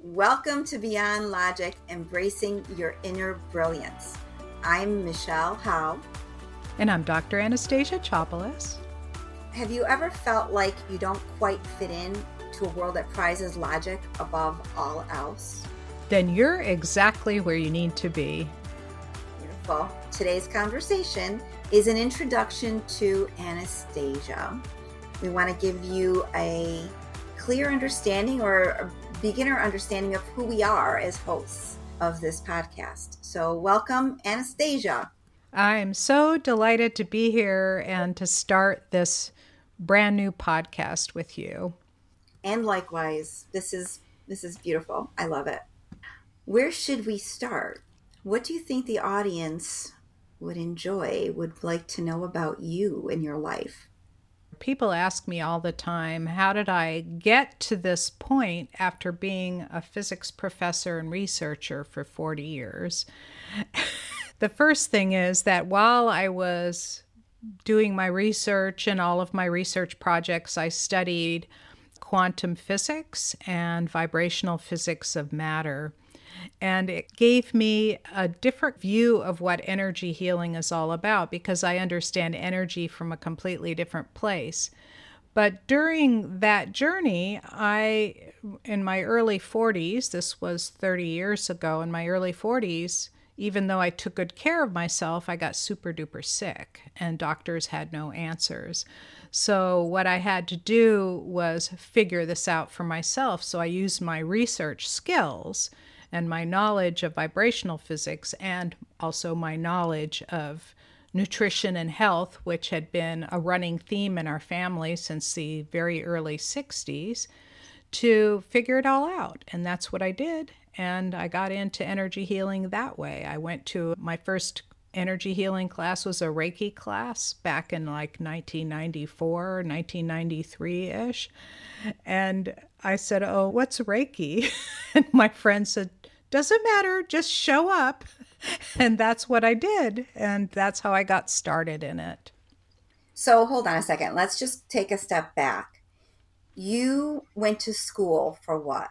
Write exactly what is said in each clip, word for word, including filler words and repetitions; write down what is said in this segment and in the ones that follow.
Welcome to Beyond Logic, Embracing Your Inner Brilliance. I'm Michelle Howe. And I'm Doctor Anastasia Chopelas. Have you ever felt like you don't quite fit in to a world that prizes logic above all else? Then you're exactly where you need to be. Beautiful. Today's conversation is an introduction to Anastasia. We want to give you a clear understanding or a beginner understanding of who we are as hosts of this podcast. So welcome, Anastasia. I'm so delighted to be here and to start this brand new podcast with you. And likewise, this is this is beautiful. I love it. Where should we start? What do you think the audience would enjoy, would like to know about you and your life? People ask me all the time, how did I get to this point after being a physics professor and researcher for forty years? The first thing is that while I was doing my research and all of my research projects, I studied quantum physics and vibrational physics of matter. And it gave me a different view of what energy healing is all about because I understand energy from a completely different place. But during that journey, I, in my early forties, this was thirty years ago, in my early forties, even though I took good care of myself, I got super duper sick and doctors had no answers. So what I had to do was figure this out for myself. So I used my research skills and my knowledge of vibrational physics and also my knowledge of nutrition and health, which had been a running theme in our family since the very early sixties, to figure it all out. And that's what I did. And I got into energy healing that way. I went to my first energy healing class was a Reiki class back in like nineteen ninety-four, nineteen ninety-three-ish. And I said, oh, what's Reiki? And my friend said, doesn't matter, just show up. And that's what I did. And that's how I got started in it. So hold on a second. Let's just take a step back. You went to school for what?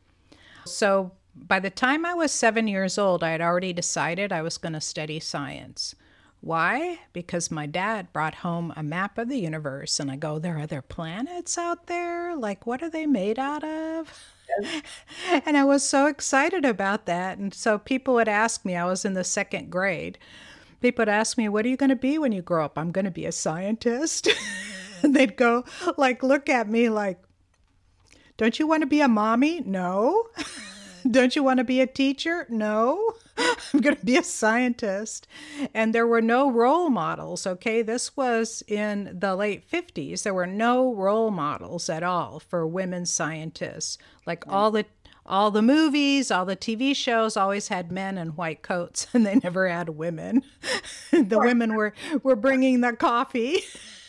So by the time I was seven years old, I had already decided I was going to study science. Why? Because my dad brought home a map of the universe, and I go, there are other planets out there? Like, what are they made out of? And I was so excited about that. And so people would ask me, I was in the second grade, people would ask me, what are you going to be when you grow up? I'm going to be a scientist. And they'd go, like, look at me like, don't you want to be a mommy? No. Don't you want to be a teacher? No. I'm going to be a scientist. And there were no role models, okay? This was in the late fifties. There were no role models at all for women scientists. Like right. all the all the movies, all the T V shows always had men in white coats, and they never had women. The women were, were bringing the coffee.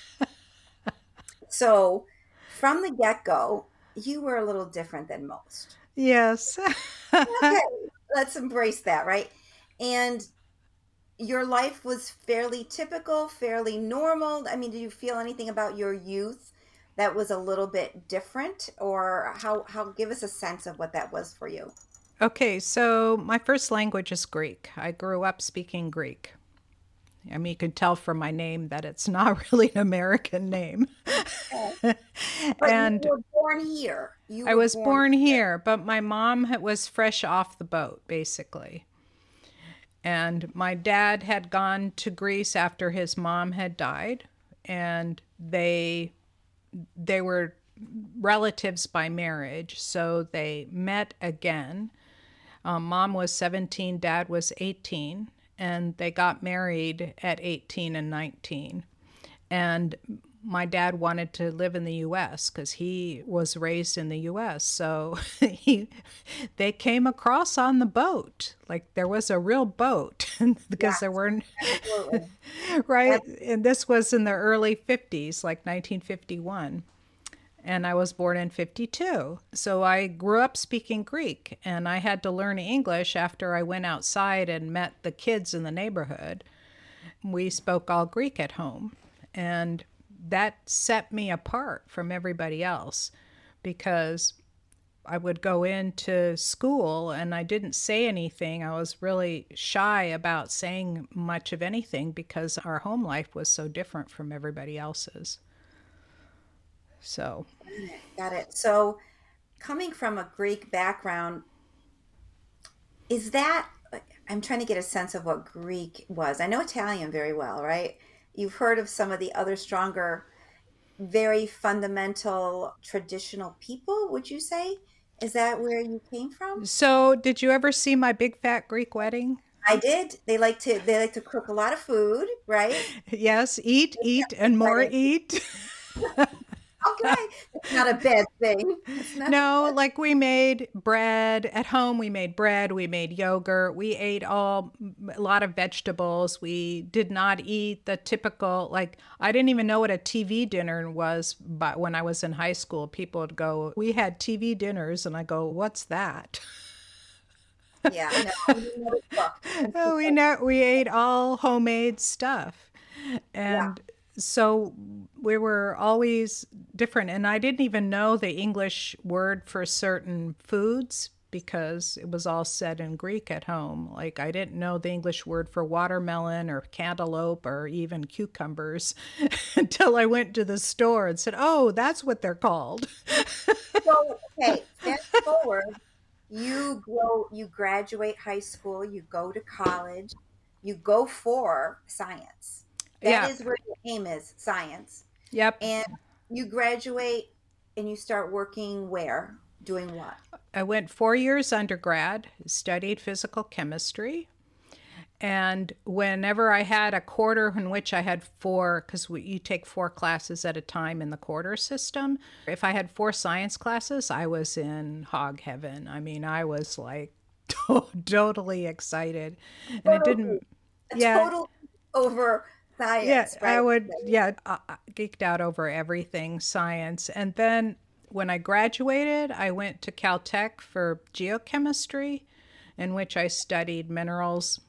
So from the get-go, you were a little different than most. Yes. Okay, let's embrace that, right? And your life was fairly typical, fairly normal. I mean, did you feel anything about your youth that was a little bit different, or how, how give us a sense of what that was for you? Okay, so my first language is Greek. I grew up speaking Greek. I mean, you can tell from my name that it's not really an American name. Okay. But and you were born here. You I was born, born here, here, but my mom was fresh off the boat, basically. And my dad had gone to Greece after his mom had died, and they they were relatives by marriage, so they met again. Um, mom was seventeen, dad was eighteen. And they got married at eighteen and nineteen. And my dad wanted to live in the U S because he was raised in the U S. So he, they came across on the boat. Like there was a real boat because yes, there weren't, right? Absolutely. And this was in the early fifties, like nineteen fifty-one. And I was born in fifty-two. So I grew up speaking Greek, and I had to learn English after I went outside and met the kids in the neighborhood. We spoke all Greek at home, and that set me apart from everybody else because I would go into school and I didn't say anything. I was really shy about saying much of anything because our home life was so different from everybody else's. So, Got it. So, coming from a Greek background, is that, I'm trying to get a sense of what Greek was. I know Italian very well, right? You've heard of some of the other stronger, very fundamental traditional people, would you say? Is that where you came from? so did you ever see My Big Fat Greek Wedding? I did. They like to they like to cook a lot of food, right? Yes, eat, eat, and more Wedding. eat. Okay. It's not a bad thing. It's not. No, like we made bread at home. We made bread. We made yogurt. We ate all a lot of vegetables. We did not eat the typical, like, I didn't even know what a T V dinner was. But when I was in high school, people would go, "We had T V dinners," and I go, "What's that?" Yeah, no, we never cooked. Oh, we know we ate all homemade stuff, Yeah. and so we were always different. And I didn't even know the English word for certain foods because it was all said in Greek at home. Like I didn't know the English word for watermelon or cantaloupe or even cucumbers until I went to the store and said, "Oh, that's what they're called." So, okay, fast forward, you go, you graduate high school, you go to college, you go for science. That Yeah. is where your aim is, science. Yep. And you graduate and you start working where? Doing what? I went four years undergrad, studied physical chemistry. And whenever I had a quarter in which I had four, because you take four classes at a time in the quarter system, if I had four science classes, I was in hog heaven. I mean, I was like totally excited. And it Totally. didn't, A yeah, total over yeah, science, I right? would, yeah, I I geeked out over everything science. And then when I graduated, I went to Caltech for geochemistry, in which I studied minerals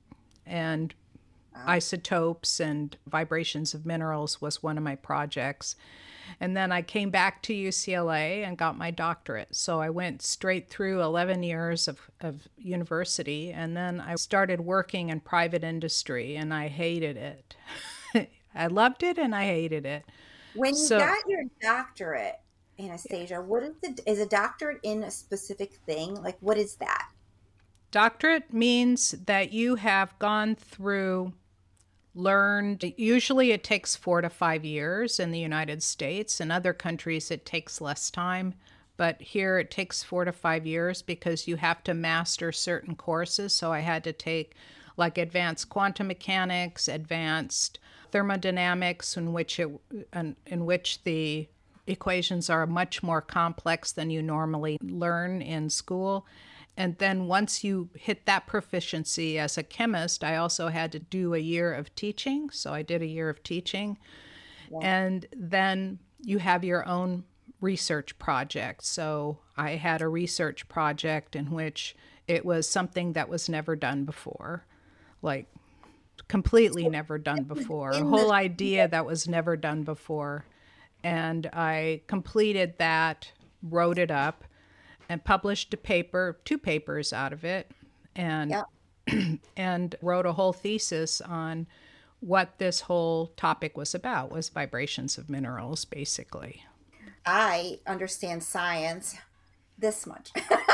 and Wow. isotopes and vibrations of minerals was one of my projects. And then I came back to U C L A and got my doctorate. So I went straight through eleven years of, of university. And then I started working in private industry and I hated it. I loved it and I hated it. When you So, got your doctorate, Anastasia, what is the is a doctorate in a specific thing? Like what is that? doctorate means that you have gone through learned. Usually it takes four to five years in the United States. In other countries, it takes less time. But here it takes four to five years because you have to master certain courses. So I had to take like advanced quantum mechanics, advanced thermodynamics, in which it in, in which the equations are much more complex than you normally learn in school. And then once you hit that proficiency as a chemist, I also had to do a year of teaching. So I did a year of teaching. Yeah. And then you have your own research project. So I had a research project in which it was something that was never done before, like completely never done before, a In whole the idea that was never done before. And I completed that, wrote it up, and published a paper, two papers out of it, and yeah. and wrote a whole thesis on what this whole topic was about, was vibrations of minerals, basically. I understand science this much.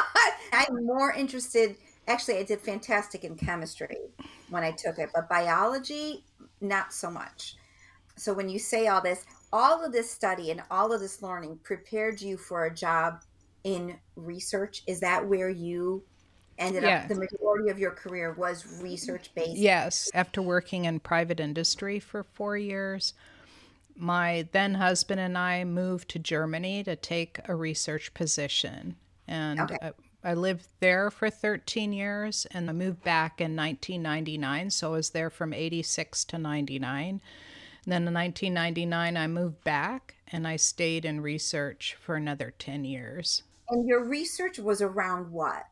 I'm more interested. Actually, I did fantastic in chemistry when I took it, but biology, not so much. So when you say all this, all of this study and all of this learning prepared you for a job in research. Is that where you ended up? Yeah. The majority of your career was research based. Yes. After working in private industry for four years, my then husband and I moved to Germany to take a research position. And Okay. I, I lived there for thirteen years and I moved back in nineteen ninety-nine. So I was there from eighty-six to ninety-nine. And then in nineteen ninety-nine, I moved back and I stayed in research for another ten years. And your research was around what?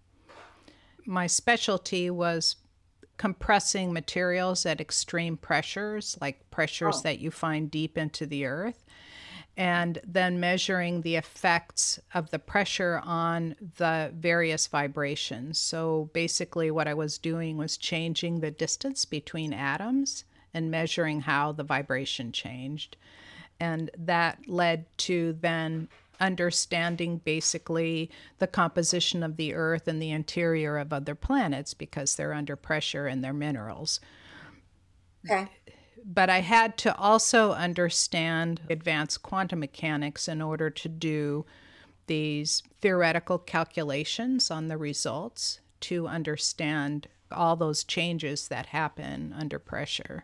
My specialty was compressing materials at extreme pressures, like pressures Oh, that you find deep into the earth. and then measuring the effects of the pressure on the various vibrations. So basically, what I was doing was changing the distance between atoms and measuring how the vibration changed. And that led to then understanding basically the composition of the Earth and the interior of other planets because they're under pressure and they're minerals. Okay. But I had to also understand advanced quantum mechanics in order to do these theoretical calculations on the results to understand all those changes that happen under pressure.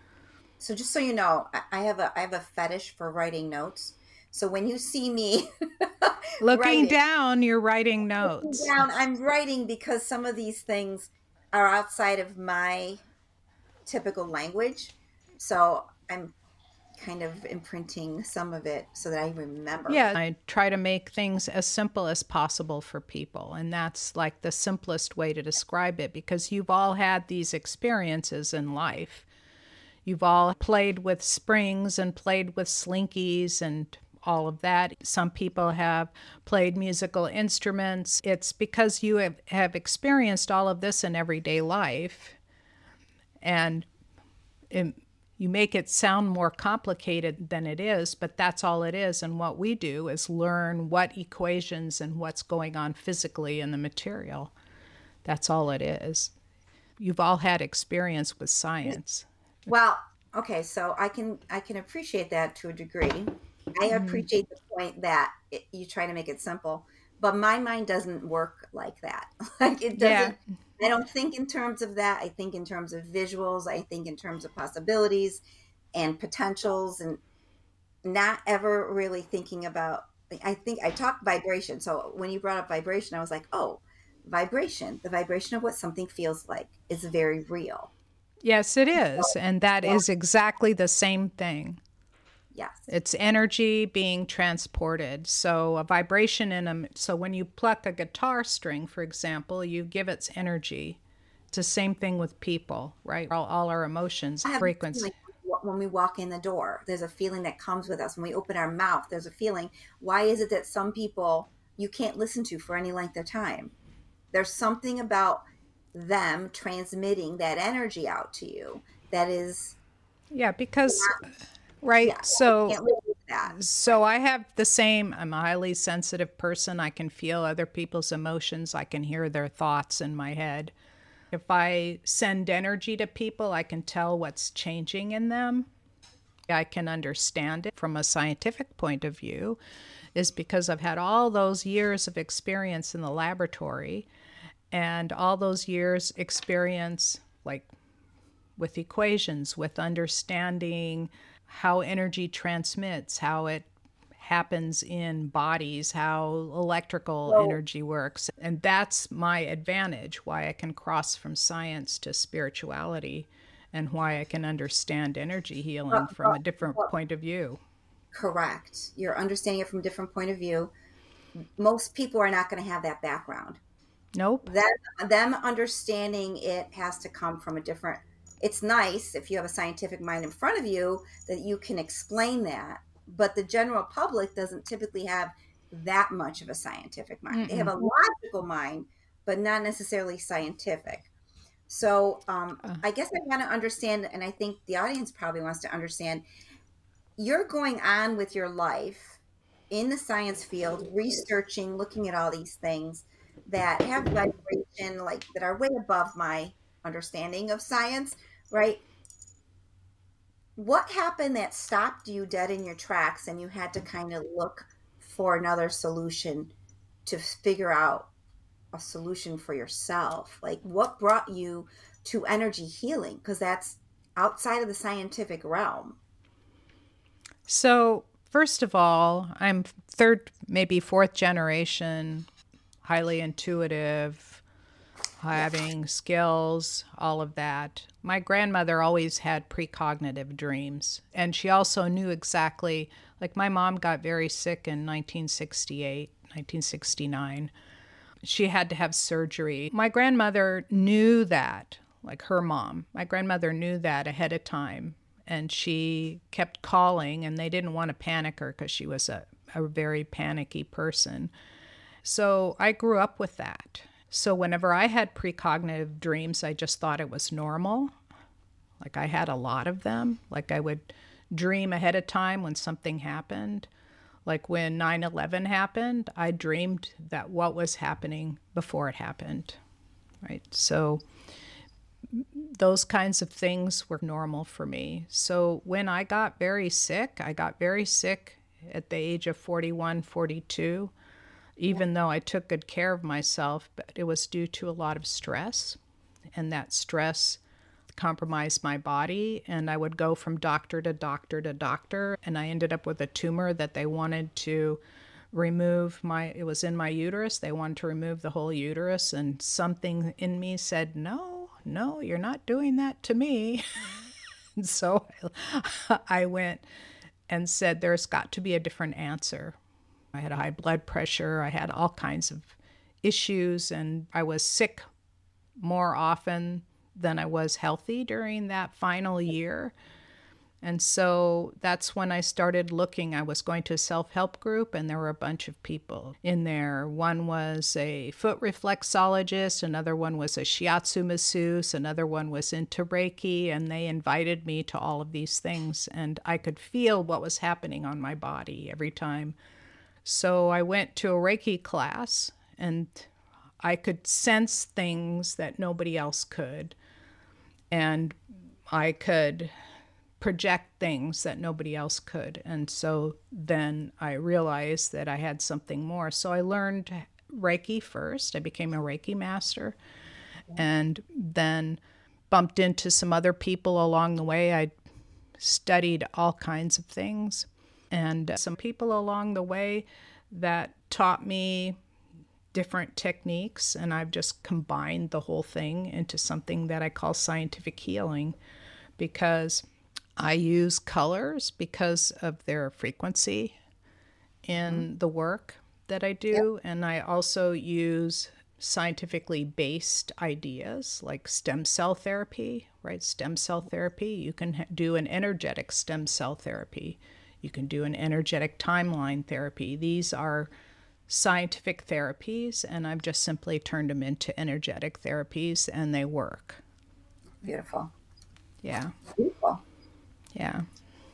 So just so you know, I have a I have a fetish for writing notes. So when you see me looking writing, down, you're writing notes. Looking down, I'm writing because some of these things are outside of my typical language. So I'm kind of imprinting some of it so that I remember. Yeah, I try to make things as simple as possible for people. And that's like the simplest way to describe it because you've all had these experiences in life. You've all played with springs and played with slinkies and all of that. Some people have played musical instruments. It's because you have, have experienced all of this in everyday life. And it, you make it sound more complicated than it is, but that's all it is. And what we do is learn what equations and what's going on physically in the material. That's all it is. You've all had experience with science. Well, okay, so I can I can appreciate that to a degree. I appreciate the point that it, you try to make it simple, but my mind doesn't work like that. Like it doesn't. Yeah. I don't think in terms of that. I think in terms of visuals. I think in terms of possibilities and potentials, and not ever really thinking about. I think I talk vibration. So when you brought up vibration, I was like, oh, vibration. The vibration of what something feels like is very real. Yes, it is. And that is exactly the same thing. Yes. It's energy being transported. So a vibration in a, so when you pluck a guitar string, for example, you give its energy. It's the same thing with people, right? All, all our emotions, frequency. When we walk in the door, there's a feeling that comes with us. When we open our mouth, there's a feeling. Why is it that some people you can't listen to for any length of time? There's something about them transmitting that energy out to you that is. Yeah, because... Right. Yeah, so, I can't live with that. So I have the same, I'm a highly sensitive person. I can feel other people's emotions. I can hear their thoughts in my head. If I send energy to people, I can tell what's changing in them. I can understand it from a scientific point of view, is because I've had all those years of experience in the laboratory and all those years experience like with equations, with understanding how energy transmits, how it happens in bodies, how electrical Whoa. energy works. And that's my advantage, why I can cross from science to spirituality and why I can understand energy healing Well, from well, a different well, point of view. Correct. You're understanding it from a different point of view. Most people are not going to have that background. Nope. Them, them understanding it has to come from a different. It's nice if you have a scientific mind in front of you that you can explain that, but the general public doesn't typically have that much of a scientific mind. Mm-mm. They have a logical mind, but not necessarily scientific. So um, uh. I guess I want to understand, and I think the audience probably wants to understand, you're going on with your life in the science field, researching, looking at all these things that have vibration, like that are way above my understanding of science. Right. What happened that stopped you dead in your tracks and you had to kind of look for another solution to figure out a solution for yourself? Like what brought you to energy healing? Because that's outside of the scientific realm. So first of all, I'm third, maybe fourth generation, highly intuitive, having skills, all of that. My grandmother always had precognitive dreams, and she also knew exactly, like my mom got very sick in nineteen sixty-eight, nineteen sixty-nine. She had to have surgery. My grandmother knew that, like her mom. My grandmother knew that ahead of time, and she kept calling, and they didn't want to panic her because she was a, a very panicky person. So I grew up with that. So whenever I had precognitive dreams, I just thought it was normal. Like I had a lot of them. Like I would dream ahead of time when something happened. Like when nine eleven happened, I dreamed that what was happening before it happened, right? So those kinds of things were normal for me. So when I got very sick, I got very sick at the age of forty-one, forty-two, even though I took good care of myself, but it was due to a lot of stress, and that stress compromised my body, and I would go from doctor to doctor to doctor, and I ended up with a tumor that they wanted to remove my it was in my uterus. They wanted to remove the whole uterus, and something in me said, no, no, you're not doing that to me. And so I went and said, there's got to be a different answer. I had high blood pressure, I had all kinds of issues, and I was sick more often than I was healthy during that final year. And so that's when I started looking. I was going to a self-help group, and there were a bunch of people in there. One was a foot reflexologist, another one was a shiatsu masseuse, another one was into Reiki, and they invited me to all of these things, and I could feel what was happening on my body every time. So I went to a Reiki class, and I could sense things that nobody else could. And I could project things that nobody else could. And so then I realized that I had something more. So I learned Reiki first. I became a Reiki master, and then bumped into some other people along the way. I studied all kinds of things, and some people along the way that taught me different techniques, and I've just combined the whole thing into something that I call scientific healing, because I use colors because of their frequency in mm-hmm. the work that I do, yep. And I also use scientifically based ideas like stem cell therapy, right? Stem cell therapy, you can ha- do an energetic stem cell therapy. You can do an energetic timeline therapy. These are scientific therapies, and I've just simply turned them into energetic therapies, and they work. Beautiful. Yeah. Beautiful. Yeah.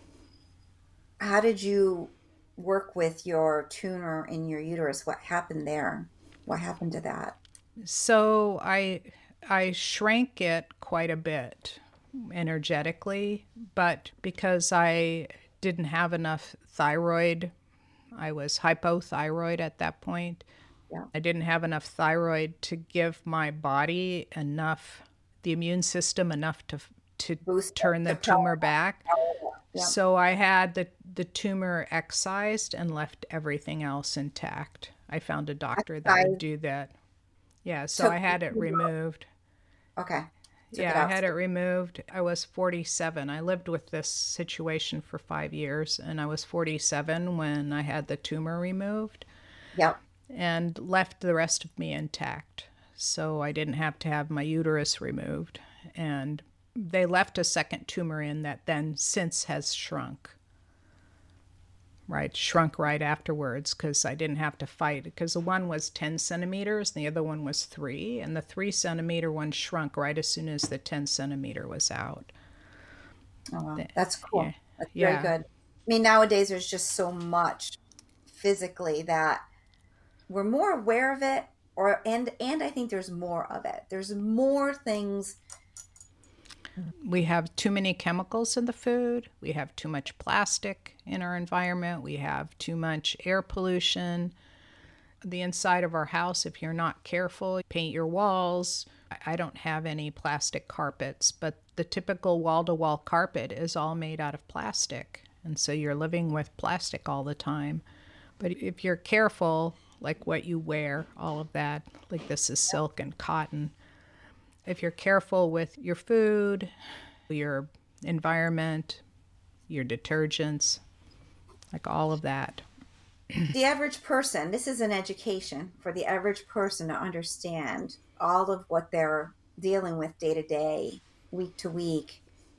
How did you work with your tumor in your uterus? What happened there? What happened to that? So I I shrank it quite a bit energetically, but because I didn't have enough thyroid, I was hypothyroid at that point. Yeah. I didn't have enough thyroid to give my body enough, the immune system enough to to Boost turn the, the tumor back. Yeah. So I had the, the tumor excised and left everything else intact. I found a doctor that would do that. Yeah, so, so I had it removed. Okay. Took yeah, I had it removed. I was forty-seven. I lived with this situation for five years, and I was forty-seven when I had the tumor removed. Yep. And left the rest of me intact. So I didn't have to have my uterus removed. And they left a second tumor in that then since has shrunk. Right, shrunk right afterwards because I didn't have to fight. Because the one was ten centimeters, and the other one was three, and the three centimeter one shrunk right as soon as the ten centimeter was out. Oh, wow. That's cool. Yeah. That's yeah. very good. I mean, nowadays there's just so much physically that we're more aware of it, or and and I think there's more of it. There's more things. We have too many chemicals in the food. We have too much plastic in our environment. We have too much air pollution. The inside of our house, if you're not careful, paint your walls. I don't have any plastic carpets, but the typical wall-to-wall carpet is all made out of plastic. And so you're living with plastic all the time. But if you're careful, like what you wear, all of that, like this is silk and cotton. If you're careful with your food, your environment, your detergents, like all of that. The average person, this is an education for the average person to understand all of what they're dealing with day to day, week to week.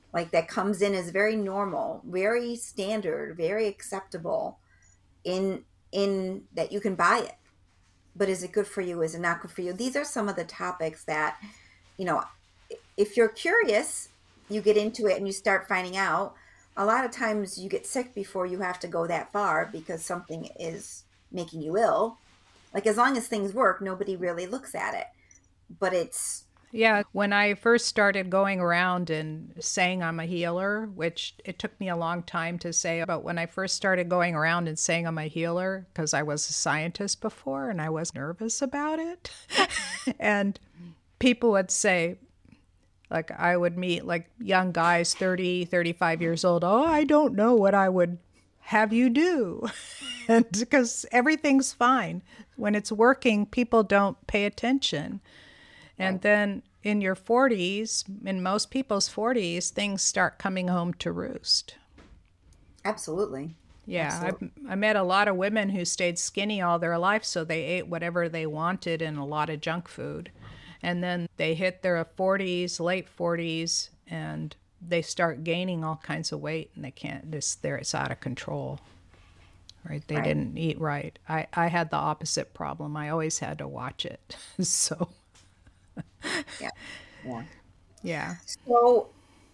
like that comes in as very normal, very standard, very acceptable in in that you can buy it. But is it good for you? Is it not good for you? These are some of the topics that, you know, if you're curious, you get into it and you start finding out. A lot of times you get sick before you have to go that far because something is making you ill. Like as long as things work, nobody really looks at it. But it's Yeah, when I first started going around and saying I'm a healer, which it took me a long time to say, but when I first started going around and saying I'm a healer, because I was a scientist before and I was nervous about it, and people would say, like, I would meet like young guys, thirty, thirty-five years old, oh, I don't know what I would have you do. And because everything's fine. When it's working, people don't pay attention. And then in your forties, in most people's forties, things start coming home to roost. absolutely. Yeah, Absolutely. I, I met a lot of women who stayed skinny all their life, so they ate whatever they wanted and a lot of junk food. And then they hit their forties, late forties, and they start gaining all kinds of weight, and they can't, this, there, it's out of control. Right? They Right. didn't eat right. I, I had the opposite problem. I always had to watch it. So, Yeah. Yeah. yeah. So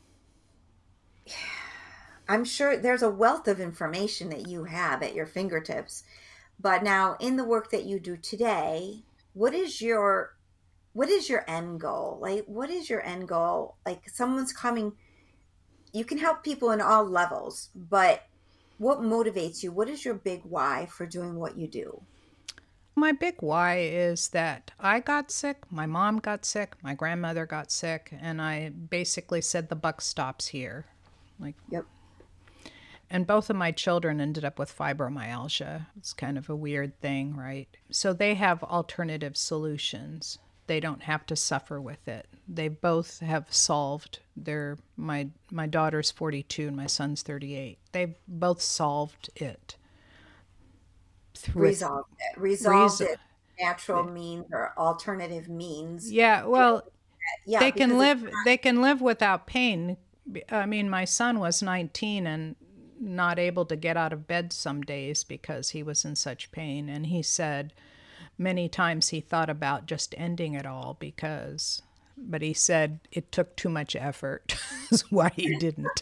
I'm sure there's a wealth of information that you have at your fingertips. But now in the work that you do today, what is your what is your end goal? Like what is your end goal? Like someone's coming, you can help people in all levels, but what motivates you? What is your big why for doing what you do? My big why is that I got sick, my mom got sick, my grandmother got sick, and I basically said the buck stops here. Like, Yep. and both of my children ended up with fibromyalgia. It's kind of a weird thing, right? So they have alternative solutions. They don't have to suffer with it. They both have solved their my my daughter's forty-two and my son's thirty-eight. They've both solved it. Through with Resolved it. Resolved reason. it natural means or alternative means. Yeah, well, Yeah, they can because it's live they can live without pain. I mean, my son was nineteen and not able to get out of bed some days because he was in such pain, and he said many times he thought about just ending it all because, but he said it took too much effort is why he didn't.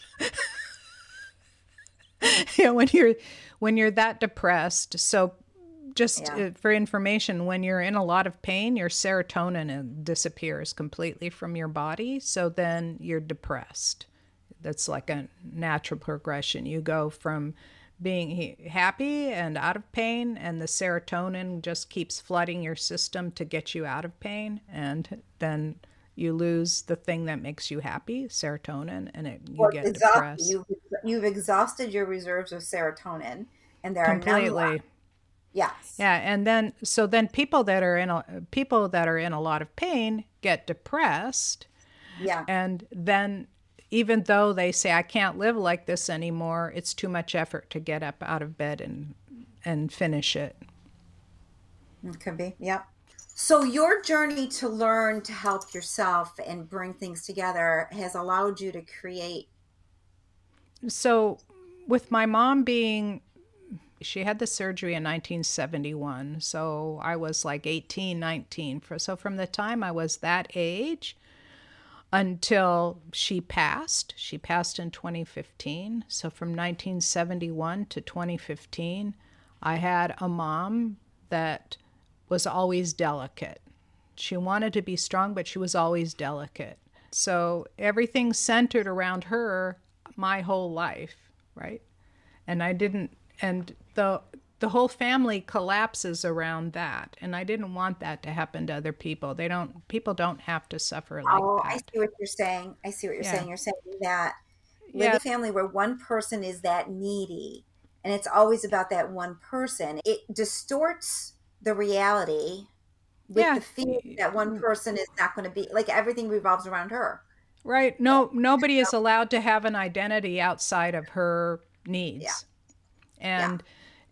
Yeah, when you're when you're that depressed, so just yeah. uh, for information, when you're in a lot of pain, your serotonin uh, disappears completely from your body. So then you're depressed. That's like a natural progression. You go from being he- happy and out of pain, and the serotonin just keeps flooding your system to get you out of pain. And then you lose the thing that makes you happy, serotonin, and it, you Well, get exhausted. depressed You've you've exhausted your reserves of serotonin, and there are none left. completely. Yes. Yeah, and then so then people that are in a people that are in a lot of pain get depressed, Yeah. and then even though they say I can't live like this anymore, it's too much effort to get up out of bed and and finish it. It could be. Yep. So your journey to learn to help yourself and bring things together has allowed you to create. So with my mom being she had the surgery in nineteen seventy-one, so I was like eighteen, nineteen. For, so from the time I was that age until she passed. She passed in twenty fifteen. So from nineteen seventy-one to twenty fifteen, I had a mom that was always delicate. She wanted to be strong, but she was always delicate. So everything centered around her my whole life, right? And I didn't, and the the whole family collapses around that, and I didn't want that to happen to other people. They don't people don't have to suffer like Oh, I that. see what you're saying. I see what you're Yeah. saying. You're saying that living Yeah. in a family where one person is that needy and it's always about that one person, it distorts the reality with Yeah. the fear that one person is not going to be like everything revolves around her. Right. No, nobody is allowed to have an identity outside of her Yeah. needs. Yeah. And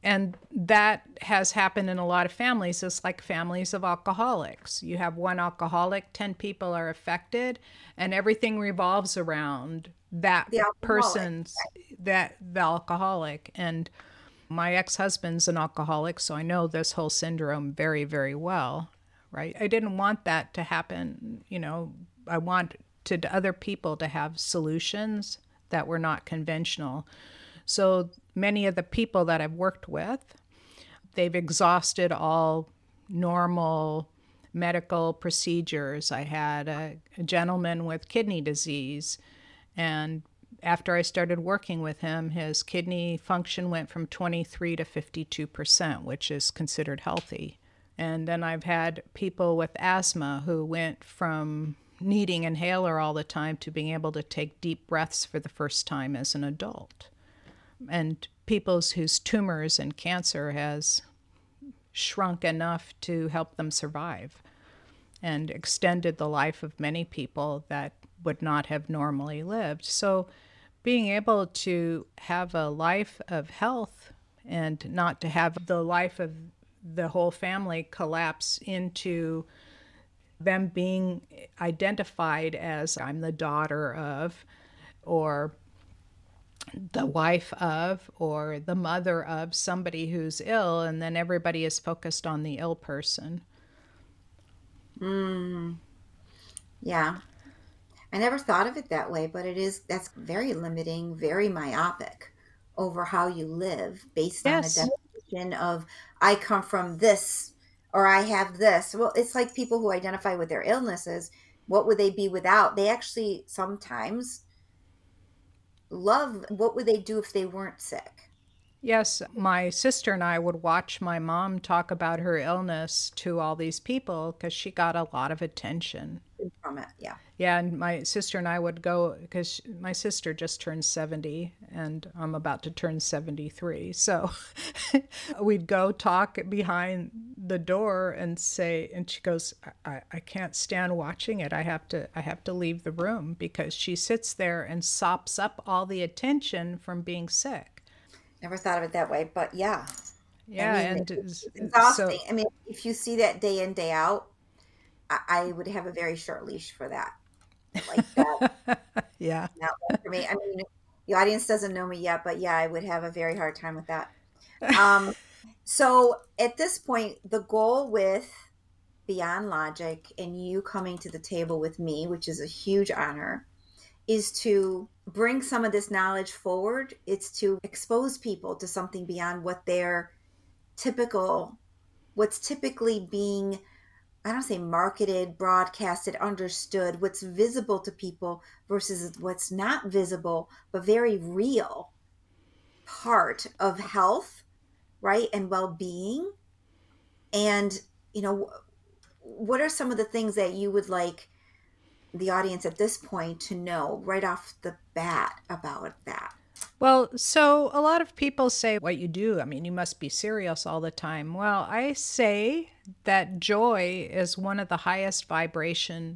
And that has happened in a lot of families. It's like families of alcoholics. You have one alcoholic, ten people are affected, and everything revolves around that The alcoholic. person's, that the alcoholic. And my ex-husband's an alcoholic, so I know this whole syndrome very, very well, right? I didn't want that to happen. You know, I wanted other people to have solutions that were not conventional. So many of the people that I've worked with, they've exhausted all normal medical procedures. I had a, a gentleman with kidney disease, and after I started working with him, his kidney function went from twenty-three to fifty-two percent, which is considered healthy. And then I've had people with asthma who went from needing inhaler all the time to being able to take deep breaths for the first time as an adult. And people whose tumors and cancer has shrunk enough to help them survive and extended the life of many people that would not have normally lived. So being able to have a life of health and not to have the life of the whole family collapse into them being identified as I'm the daughter of, or the wife of, or the mother of somebody who's ill, and then everybody is focused on the ill person. Mm, yeah. I never thought of it that way, but it is, that's very limiting, very myopic over how you live based on a Yes. definition of I come from this or I have this. Well, it's like people who identify with their illnesses. What would they be without? They actually sometimes love, what would they do if they weren't sick? Yes, my sister and I would watch my mom talk about her illness to all these people because she got a lot of attention. From it, yeah. Yeah, and my sister and I would go because my sister just turned seventy and I'm about to turn seventy-three. So we'd go talk behind the door and say, and she goes, I, I can't stand watching it. I have to, I have to leave the room because she sits there and sops up all the attention from being sick. Never thought of it that way, but yeah. Yeah, I mean, and it's so exhausting. I mean, if you see that day in, day out, I, I would have a very short leash for that. Like that. yeah. Not one for me. I mean, the audience doesn't know me yet, but yeah, I would have a very hard time with that. Um, so at this point, the goal with Beyond Logic and you coming to the table with me, which is a huge honor, is to bring some of this knowledge forward. It's to expose people to something beyond what their typical, what's typically being, I don't say marketed, broadcasted, understood, what's visible to people versus what's not visible, but very real part of health, right? And well-being. And, you know, what are some of the things that you would like the audience at this point to know right off the bat about that? Well, so a lot of people say what you do, I mean, you must be serious all the time. Well, I say that joy is one of the highest vibration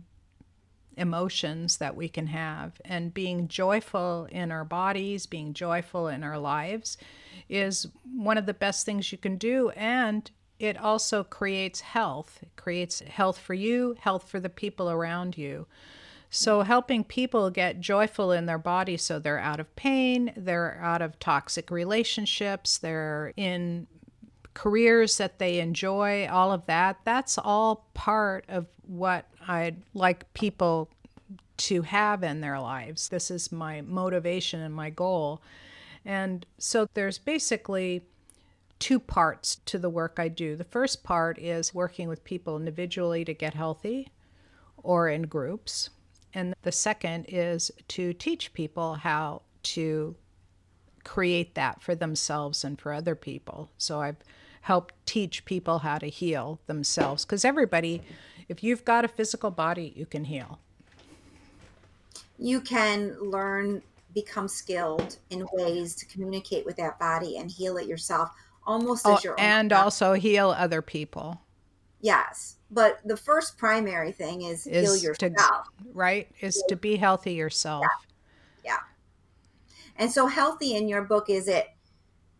emotions that we can have. And being joyful in our bodies, being joyful in our lives is one of the best things you can do. And it also creates health. It creates health for you, health for the people around you. So helping people get joyful in their body so they're out of pain, they're out of toxic relationships, they're in careers that they enjoy, all of that, that's all part of what I'd like people to have in their lives. This is my motivation and my goal. And so there's basically two parts to the work I do. The first part is working with people individually to get healthy or in groups. And the second is to teach people how to create that for themselves and for other people. So I've helped teach people how to heal themselves because everybody, if you've got a physical body, you can heal. You can learn, become skilled in ways to communicate with that body and heal it yourself, almost Oh, as your own. and self. also heal other people. Yes. But the first primary thing is, heal Is to, yourself. right? Is to be healthy yourself. Yeah. And so healthy in your book, is it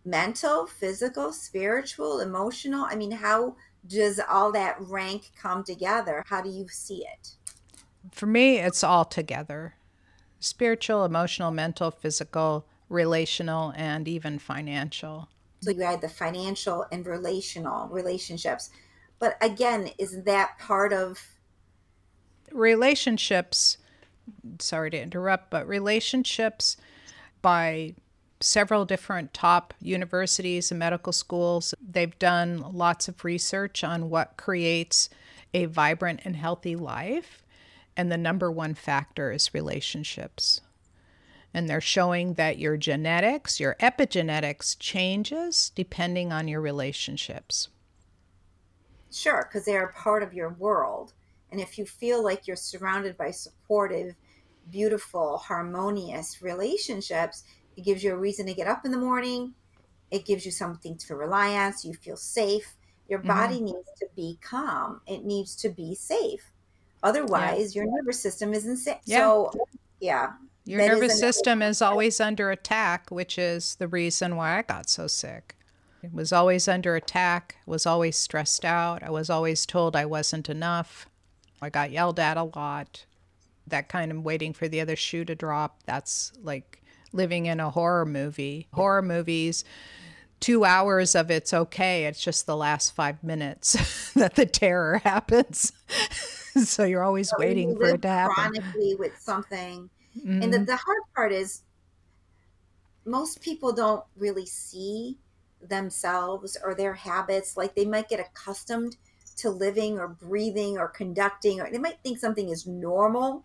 mental, physical, spiritual, emotional? I mean, how does all that rank come together? How do you see it? For me, it's all together: spiritual, emotional, mental, physical, relational, and even financial. So you had the financial and relational relationships. But again, is that part of Relationships, sorry to interrupt, but relationships by several different top universities and medical schools, they've done lots of research on what creates a vibrant and healthy life. And the number one factor is relationships. And they're showing that your genetics, your epigenetics changes depending on your relationships. Sure, because they're a part of your world. And if you feel like you're surrounded by supportive, beautiful, harmonious relationships, it gives you a reason to get up in the morning. It gives you something to rely on so you feel safe. Your Mm-hmm. body needs to be calm. It needs to be safe. Yeah. Otherwise, your nervous system isn't safe. Yeah. So, yeah, Your that is nervous another system is factor. always under attack, which is the reason why I got so sick. It was always under attack, was always stressed out. I was always told I wasn't enough. I got yelled at a lot. That kind of waiting for the other shoe to drop. That's like living in a horror movie. Horror movies, two hours of it's okay. It's just the last five minutes that the terror happens. So you're always So waiting you for live it to happen. chronically with something. And the, Mm-hmm. the hard part is most people don't really see themselves or their habits. Like they might get accustomed to living or breathing or conducting, or they might think something is normal,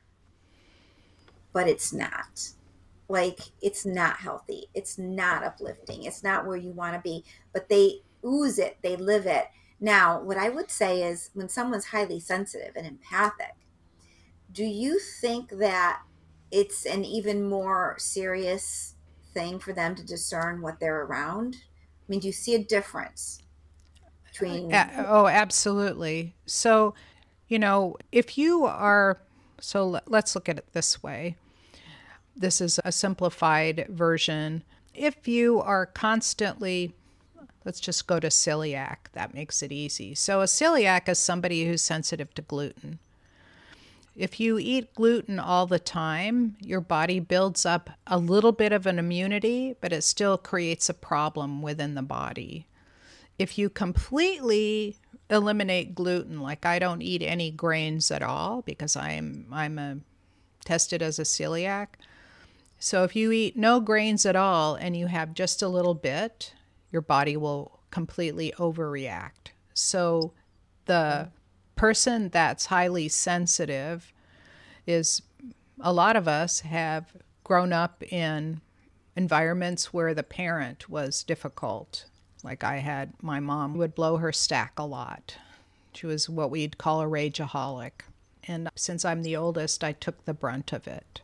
but it's not. Like it's not healthy. It's not uplifting. It's not where you want to be, but they ooze it, they live it. Now, what I would say is when someone's highly sensitive and empathic, do you think that it's an even more serious thing for them to discern what they're around? I mean, do you see a difference between, A- oh, absolutely. So, you know, if you are, so let- let's look at it this way. This is a simplified version. If you are constantly, let's just go to celiac, that makes it easy. So, a celiac is somebody who's sensitive to gluten. If you eat gluten all the time, your body builds up a little bit of an immunity, but it still creates a problem within the body. If you completely eliminate gluten, like I don't eat any grains at all because I'm I'm a, tested as a celiac. So if you eat no grains at all and you have just a little bit, your body will completely overreact. So the person that's highly sensitive is, a lot of us have grown up in environments where the parent was difficult. Like I had, my mom would blow her stack a lot. She was what we'd call a rageaholic. And since I'm the oldest, I took the brunt of it.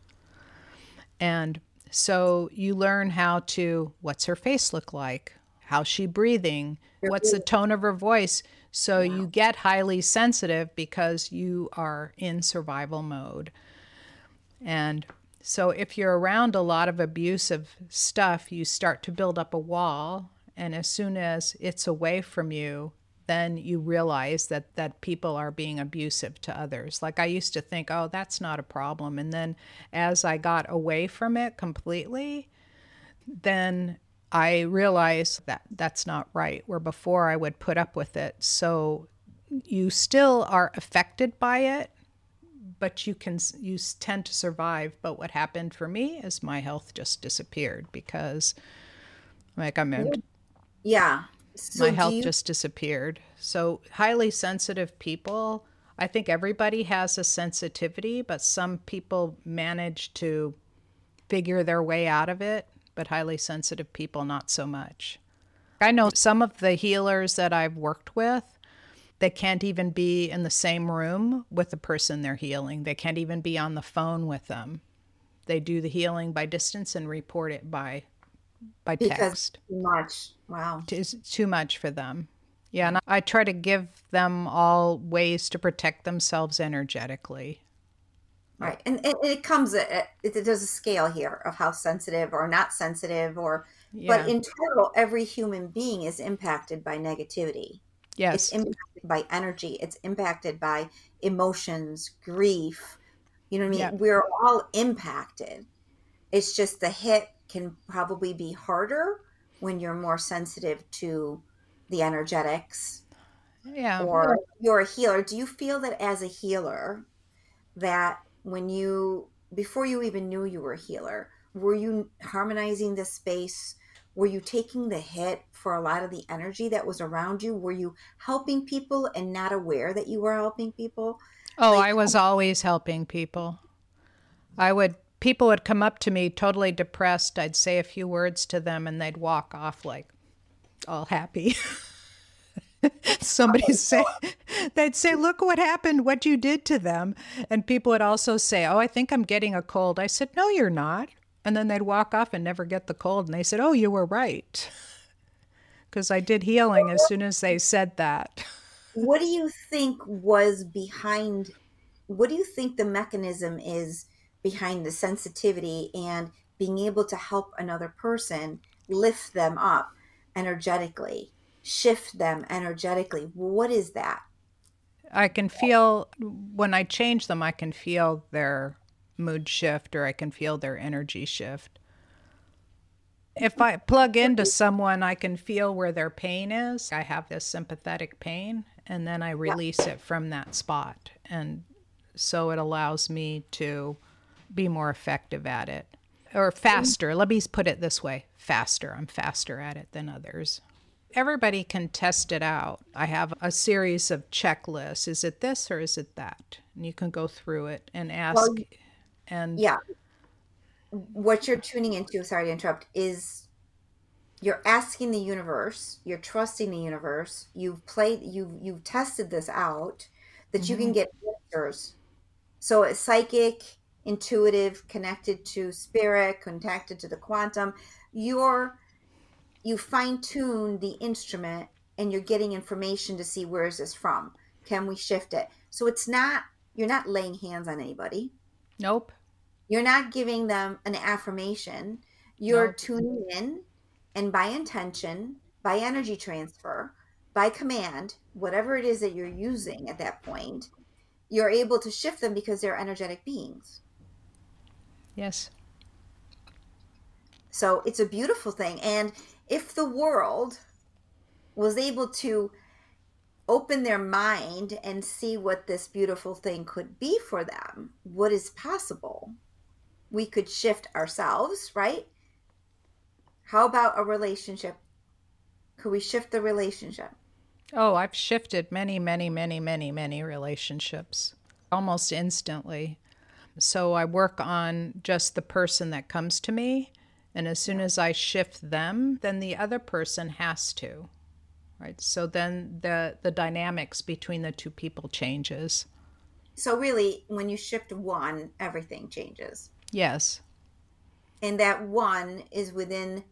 And so you learn how to, what's her face look like? How's she breathing? What's the tone of her voice? So you get highly sensitive because you are in survival mode. And so if you're around a lot of abusive stuff, you start to build up a wall. And as soon as it's away from you, then you realize that, that people are being abusive to others. Like I used to think, oh, that's not a problem. And then as I got away from it completely, then I realized that that's not right, where before I would put up with it. So you still are affected by it, but you can you tend to survive. But what happened for me is my health just disappeared because, like I'm, in, yeah. my So do health you, just disappeared. So highly sensitive people, I think everybody has a sensitivity, but some people manage to figure their way out of it, but highly sensitive people not so much. I know some of the healers that I've worked with, they can't even be in the same room with the person they're healing. They can't even be on the phone with them. They do the healing by distance and report it by by because text. too much. Wow. It's too much for them. Yeah, and I try to give them all ways to protect themselves energetically. Right. And, and it comes, at, it, there's a scale here of how sensitive or not sensitive or But Yeah. in total, every human being is impacted by negativity. It's Yes. impacted by energy. It's impacted by emotions, grief. You know what I Yeah. mean? We're all impacted. It's just the hit can probably be harder when you're more sensitive to the energetics, Yeah. or you're a healer. Do you feel that as a healer, that when you, before you even knew you were a healer, were you harmonizing the space? Were you taking the hit for a lot of the energy that was around you? Were you helping people and not aware that you were helping people? Oh, I Like, was always helping people. I would, people would come up to me totally depressed. I'd say a few words to them and they'd walk off like all happy. Somebody okay, say, they'd say, look what happened, what you did to them. And people would also say, oh, I think I'm getting a cold. I said, no, you're not. And then they'd walk off and never get the cold. And they said, oh, you were right. Because I did healing as soon as they said that. what do you think was behind, what do you think the mechanism is behind the sensitivity and being able to help another person lift them up energetically, shift them energetically? What is that? I can feel, when I change them, I can feel their mood shift or I can feel their energy shift. If I plug into someone, I can feel where their pain is. I have this sympathetic pain, and then I Yeah. release it from that spot. And so it allows me to be more effective at it, or faster. Let me put it this way, faster. I'm faster at it than others. Everybody can test it out. I have a series of checklists. Is it this or is it that? And you can go through it and Well, ask. And yeah. What you're tuning into, sorry to interrupt, is you're asking the universe, you're trusting the universe, you've played, you've you've tested this out, that you can mhm. get answers. So it's psychic, intuitive, connected to spirit, connected to the quantum. You're you fine tune the instrument and you're getting information to see, where is this from? Can we shift it? So it's not, you're not laying hands on anybody. Nope. You're not giving them an affirmation. You're Nope. tuning in, and by intention, by energy transfer, by command, whatever it is that you're using at that point, you're able to shift them because they're energetic beings. Yes. So it's a beautiful thing. And if the world was able to open their mind and see what this beautiful thing could be for them, what is possible, we could shift ourselves, right? How about a relationship? Could we shift the relationship? Oh, I've shifted many, many, many, many, many relationships almost instantly. So I work on just the person that comes to me. And as soon Yeah. as I shift them, then the other person has to. Right. So then the the dynamics between the two people changes. So really, when you shift one, everything changes. Yes. And that one is within.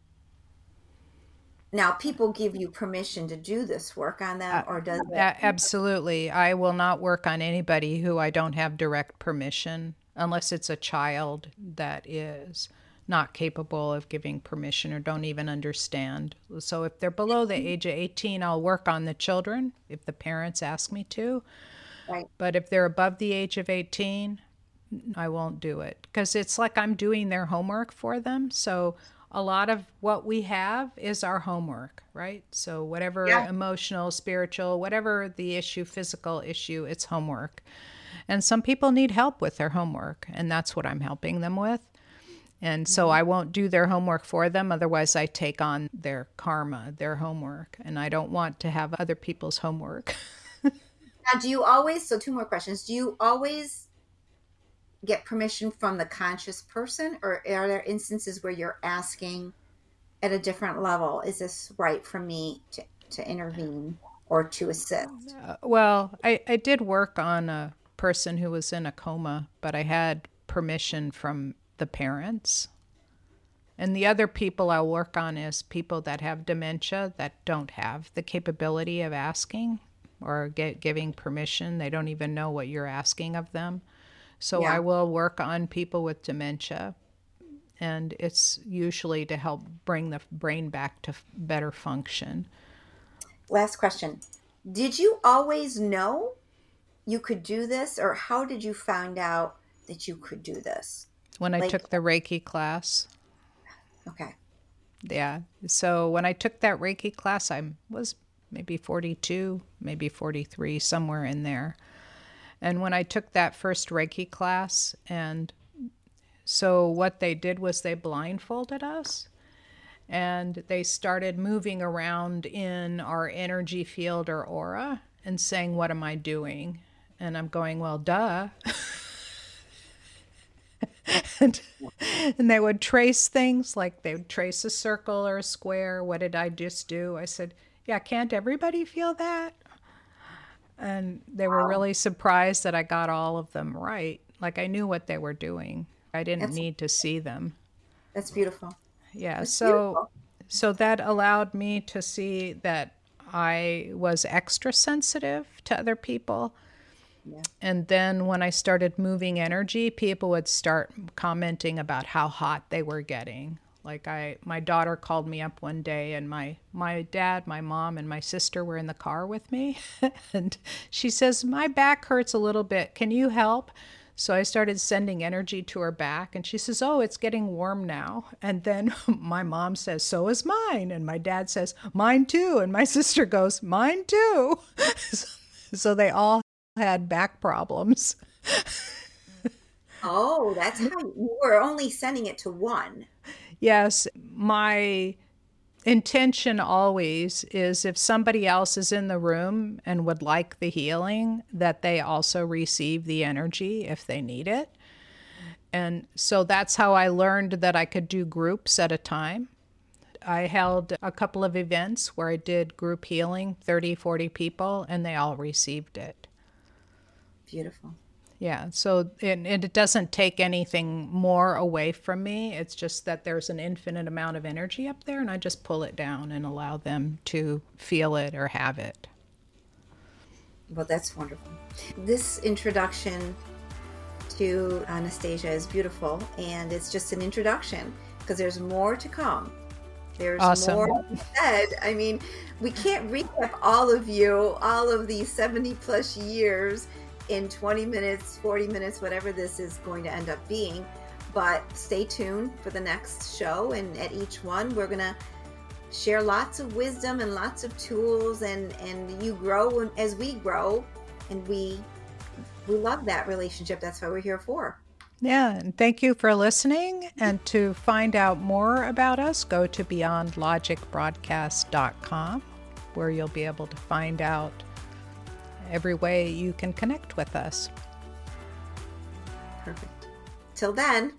Now, people give you permission to do this work on them, Uh, or does it? a- absolutely. I will not work on anybody who I don't have direct permission, unless it's a child that is not capable of giving permission or don't even understand. So if they're below the age of eighteen, I'll work on the children if the parents ask me to. Right. But if they're above the age of eighteen, I won't do it because it's like I'm doing their homework for them. So a lot of what we have is our homework, right? So whatever Yeah. emotional, spiritual, whatever the issue, physical issue, it's homework. And some people need help with their homework, and that's what I'm helping them with. And so Mhm. I won't do their homework for them. Otherwise, I take on their karma, their homework. And I don't want to have other people's homework. Now, do you always, so two more questions. Do you always get permission from the conscious person, or are there instances where you're asking at a different level, is this right for me to, to intervene or to assist? Uh, well, I, I did work on a person who was in a coma, but I had permission from the parents. And the other people I'll work on is people that have dementia that don't have the capability of asking or get, giving permission. They don't even know what you're asking of them. So I Yeah. will work on people with dementia. And it's usually to help bring the brain back to better function. Last question. Did you always know you could do this, or how did you find out that you could do this? When I Like- took the Reiki class. Okay. Yeah. So when I took that Reiki class, I was maybe forty-two, maybe forty-three, somewhere in there. And when I took that first Reiki class, and so what they did was they blindfolded us, and they started moving around in our energy field or aura and saying, "What am I doing?" And I'm going, "Well, duh." and, and they would trace things, like they would trace a circle or a square. What did I just do? I said, "Yeah, can't everybody feel that?" And they were really surprised that I got all of them right. Like I knew what they were doing. I didn't That's- need to see them. That's beautiful. Yeah. That's So beautiful. so that allowed me to see that I was extra sensitive to other people. Yeah. And then when I started moving energy, people would start commenting about how hot they were getting. Like I, my daughter called me up one day, and my, my dad, my mom, and my sister were in the car with me. And she says, "My back hurts a little bit. Can you help?" So I started sending energy to her back, and she says, "Oh, it's getting warm now." And then my mom says, "So is mine." And my dad says, "Mine too." And my sister goes, "Mine too." So they all had back problems. Oh, that's how you, you were only sending it to one. Yes, my intention always is if somebody else is in the room and would like the healing, that they also receive the energy if they need it. And so that's how I learned that I could do groups at a time. I held a couple of events where I did group healing, thirty, forty people, and they all received it. Beautiful. Yeah, so it, it doesn't take anything more away from me. It's just that there's an infinite amount of energy up there, and I just pull it down and allow them to feel it or have it. Well, that's wonderful. This introduction to Anastasia is beautiful, and it's just an introduction because there's more to come. There's Awesome. more to be said. I mean, we can't recap all of you, all of these seventy plus years in twenty minutes, forty minutes, whatever this is going to end up being. But stay tuned for the next show, and at each one we're going to share lots of wisdom and lots of tools, and and you grow as we grow, and we we love that relationship. That's what we're here for. Yeah, and thank you for listening. And to find out more about us, go to beyond logic broadcast dot com, where you'll be able to find out every way you can connect with us. Perfect. Till then,